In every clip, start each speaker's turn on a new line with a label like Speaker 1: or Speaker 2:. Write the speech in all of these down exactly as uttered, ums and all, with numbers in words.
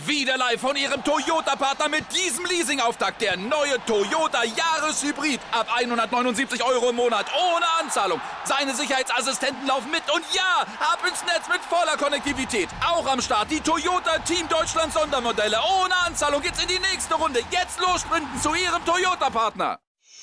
Speaker 1: Wieder live von Ihrem Toyota-Partner mit diesem Leasing-Auftakt. Der neue Toyota Jahreshybrid. Ab hundertneunundsiebzig Euro im Monat. Ohne Anzahlung. Seine Sicherheitsassistenten laufen mit. Und ja, ab ins Netz mit voller Konnektivität. Auch am Start die Toyota Team Deutschland Sondermodelle. Ohne Anzahlung geht's in die nächste Runde. Jetzt los sprinten zu Ihrem Toyota-Partner.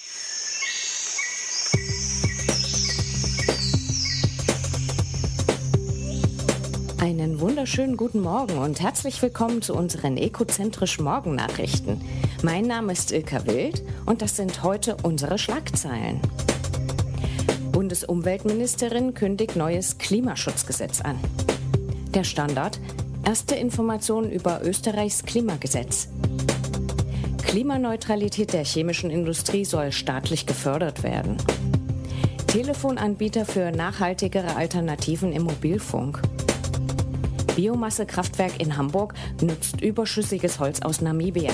Speaker 2: Einen wunderschönen guten Morgen und herzlich willkommen zu unseren Ekozentrisch Morgen-Nachrichten. Mein Name ist Ilka Wild und das sind heute unsere Schlagzeilen. Bundesumweltministerin kündigt neues Klimaschutzgesetz an. Der Standard: erste Informationen über Österreichs Klimagesetz. Klimaneutralität der chemischen Industrie soll staatlich gefördert werden. Telefonanbieter für nachhaltigere Alternativen im Mobilfunk. Biomassekraftwerk in Hamburg nutzt überschüssiges Holz aus Namibia.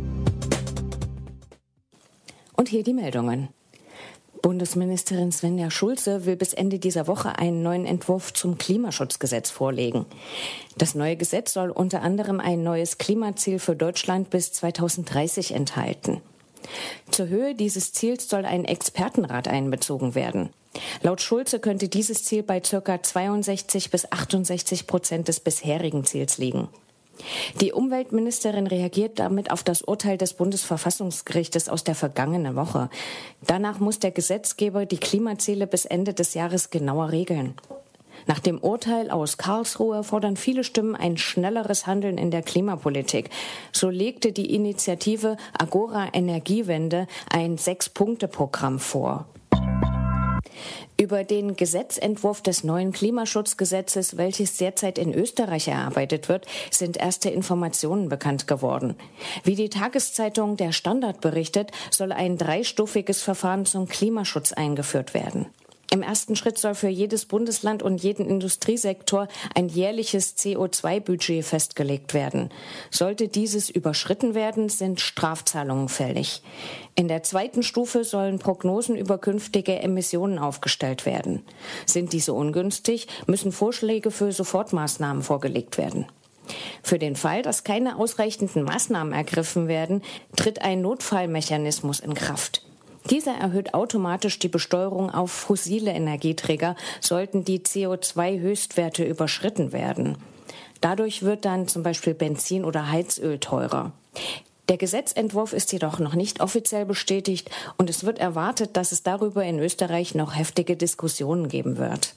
Speaker 2: Und hier die Meldungen. Bundesministerin Svenja Schulze will bis Ende dieser Woche einen neuen Entwurf zum Klimaschutzgesetz vorlegen. Das neue Gesetz soll unter anderem ein neues Klimaziel für Deutschland bis zweitausenddreißig enthalten. Zur Höhe dieses Ziels soll ein Expertenrat einbezogen werden. Laut Schulze könnte dieses Ziel bei ca. zweiundsechzig bis achtundsechzig Prozent des bisherigen Ziels liegen. Die Umweltministerin reagiert damit auf das Urteil des Bundesverfassungsgerichtes aus der vergangenen Woche. Danach muss der Gesetzgeber die Klimaziele bis Ende des Jahres genauer regeln. Nach dem Urteil aus Karlsruhe fordern viele Stimmen ein schnelleres Handeln in der Klimapolitik. So legte die Initiative Agora Energiewende ein Sechs-Punkte-Programm vor. Über den Gesetzentwurf des neuen Klimaschutzgesetzes, welches derzeit in Österreich erarbeitet wird, sind erste Informationen bekannt geworden. Wie die Tageszeitung Der Standard berichtet, soll ein dreistufiges Verfahren zum Klimaschutz eingeführt werden. Im ersten Schritt soll für jedes Bundesland und jeden Industriesektor ein jährliches C O zwei Budget festgelegt werden. Sollte dieses überschritten werden, sind Strafzahlungen fällig. In der zweiten Stufe sollen Prognosen über künftige Emissionen aufgestellt werden. Sind diese ungünstig, müssen Vorschläge für Sofortmaßnahmen vorgelegt werden. Für den Fall, dass keine ausreichenden Maßnahmen ergriffen werden, tritt ein Notfallmechanismus in Kraft. Dieser erhöht automatisch die Besteuerung auf fossile Energieträger, sollten die C O zwei Höchstwerte überschritten werden. Dadurch wird dann zum Beispiel Benzin oder Heizöl teurer. Der Gesetzentwurf ist jedoch noch nicht offiziell bestätigt und es wird erwartet, dass es darüber in Österreich noch heftige Diskussionen geben wird.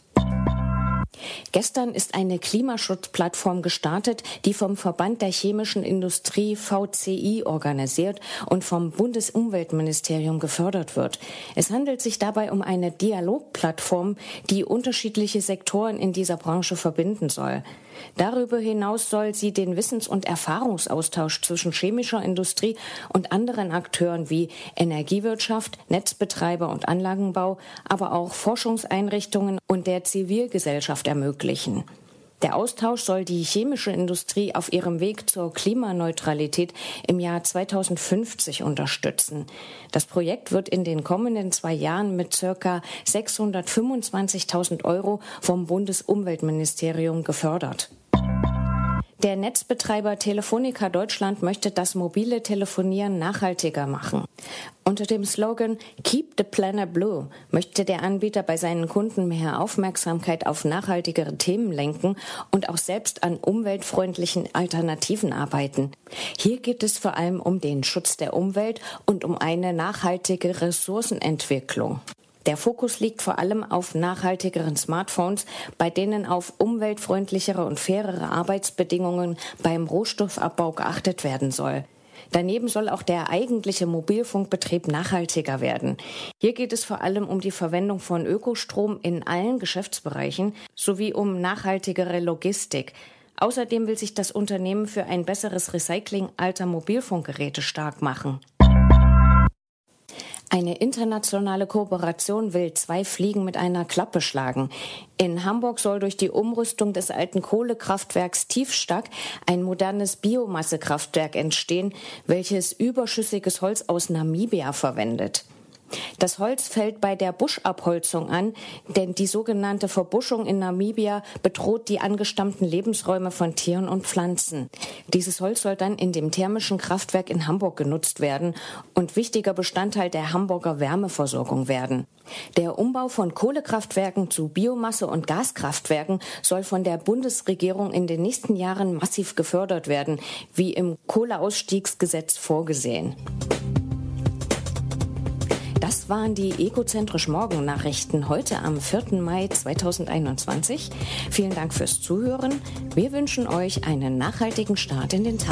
Speaker 2: Gestern ist eine Klimaschutzplattform gestartet, die vom Verband der chemischen Industrie V C I organisiert und vom Bundesumweltministerium gefördert wird. Es handelt sich dabei um eine Dialogplattform, die unterschiedliche Sektoren in dieser Branche verbinden soll. Darüber hinaus soll sie den Wissens- und Erfahrungsaustausch zwischen chemischer Industrie und anderen Akteuren wie Energiewirtschaft, Netzbetreiber und Anlagenbau, aber auch Forschungseinrichtungen und der Zivilgesellschaft ermöglichen. Der Austausch soll die chemische Industrie auf ihrem Weg zur Klimaneutralität im Jahr zweitausendfünfzig unterstützen. Das Projekt wird in den kommenden zwei Jahren mit ca. sechshundertfünfundzwanzigtausend Euro vom Bundesumweltministerium gefördert. Der Netzbetreiber Telefonica Deutschland möchte das mobile Telefonieren nachhaltiger machen. Unter dem Slogan Keep the Planet Blue möchte der Anbieter bei seinen Kunden mehr Aufmerksamkeit auf nachhaltigere Themen lenken und auch selbst an umweltfreundlichen Alternativen arbeiten. Hier geht es vor allem um den Schutz der Umwelt und um eine nachhaltige Ressourcenentwicklung. Der Fokus liegt vor allem auf nachhaltigeren Smartphones, bei denen auf umweltfreundlichere und fairere Arbeitsbedingungen beim Rohstoffabbau geachtet werden soll. Daneben soll auch der eigentliche Mobilfunkbetrieb nachhaltiger werden. Hier geht es vor allem um die Verwendung von Ökostrom in allen Geschäftsbereichen sowie um nachhaltigere Logistik. Außerdem will sich das Unternehmen für ein besseres Recycling alter Mobilfunkgeräte stark machen. Eine internationale Kooperation will zwei Fliegen mit einer Klappe schlagen. In Hamburg soll durch die Umrüstung des alten Kohlekraftwerks Tiefstack ein modernes Biomassekraftwerk entstehen, welches überschüssiges Holz aus Namibia verwendet. Das Holz fällt bei der Buschabholzung an, denn die sogenannte Verbuschung in Namibia bedroht die angestammten Lebensräume von Tieren und Pflanzen. Dieses Holz soll dann in dem thermischen Kraftwerk in Hamburg genutzt werden und wichtiger Bestandteil der Hamburger Wärmeversorgung werden. Der Umbau von Kohlekraftwerken zu Biomasse- und Gaskraftwerken soll von der Bundesregierung in den nächsten Jahren massiv gefördert werden, wie im Kohleausstiegsgesetz vorgesehen. Das waren die Egozentrisch Morgen Nachrichten heute am vierten Mai zweitausendeinundzwanzig. Vielen Dank fürs Zuhören. Wir wünschen euch einen nachhaltigen Start in den Tag.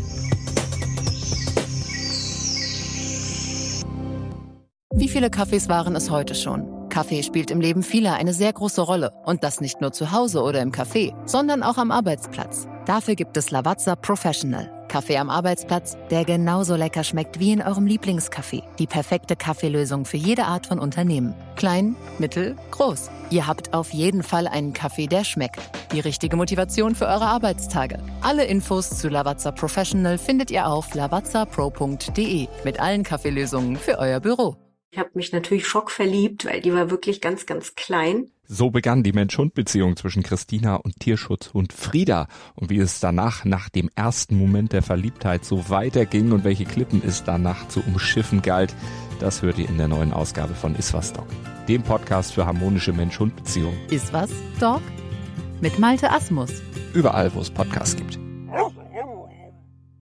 Speaker 3: Wie viele Kaffees waren es heute schon? Kaffee spielt im Leben vieler eine sehr große Rolle. Und das nicht nur zu Hause oder im Café, sondern auch am Arbeitsplatz. Dafür gibt es Lavazza Professional. Kaffee am Arbeitsplatz, der genauso lecker schmeckt wie in eurem Lieblingscafé. Die perfekte Kaffeelösung für jede Art von Unternehmen. Klein, mittel, groß. Ihr habt auf jeden Fall einen Kaffee, der schmeckt. Die richtige Motivation für eure Arbeitstage. Alle Infos zu Lavazza Professional findet ihr auf lavazza pro punkt de mit allen Kaffeelösungen für euer Büro.
Speaker 4: Ich habe mich natürlich schockverliebt, weil die war wirklich ganz, ganz klein.
Speaker 5: So begann die Mensch-Hund-Beziehung zwischen Christina und Tierschutzhund Frieda. Und wie es danach, nach dem ersten Moment der Verliebtheit, so weiterging und welche Klippen es danach zu umschiffen galt, das hört ihr in der neuen Ausgabe von Iswas Dog, dem Podcast für harmonische Mensch-Hund-Beziehungen.
Speaker 3: Iswas Dog? Mit Malte Asmus.
Speaker 5: Überall, wo es Podcasts gibt.